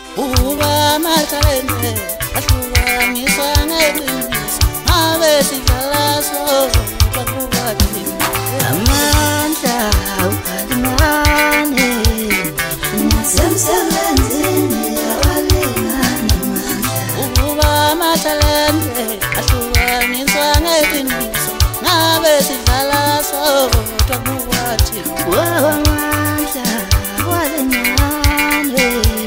uba mathalente ahlukaniswa ngeqiniso ngabe sidlala sodwa kubathi amandla awalingane nasemsebenzini awalingane amandla uba mathalente ahlukaniswa ngeqiniso ngabe sidlala sodwa kubathi amandla awalingane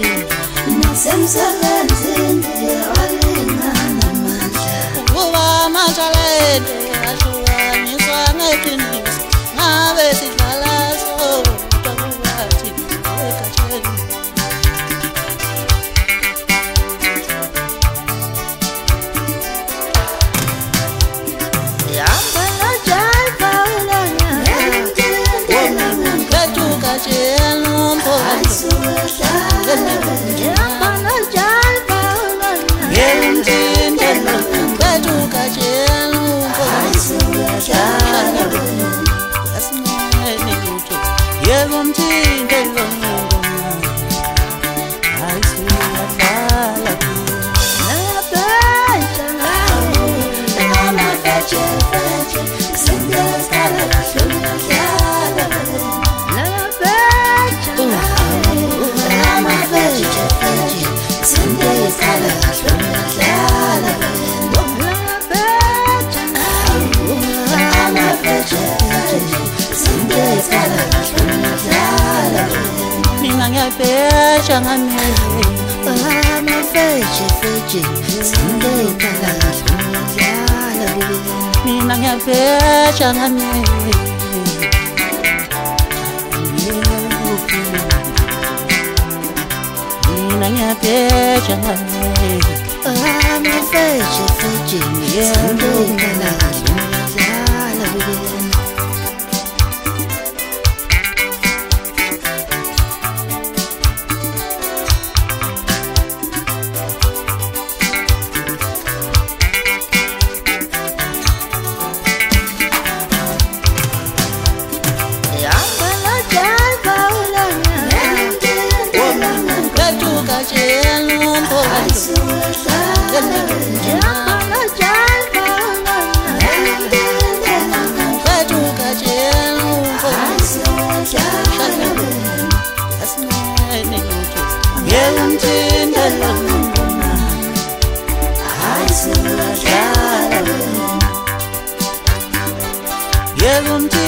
nasemsebenzini awalingane amandla uba mathalente ahlukaniswa ngeqiniso ngabe sidlala sodwa kubathi egatsheni mina ngiyabhesha ngamehlo amafeje sindekala ngiyadlala mina ngiyabhesha ngamehlo mina ngiyabhesha ngamehlo amafeje sindekala ngiyadlala Yeah,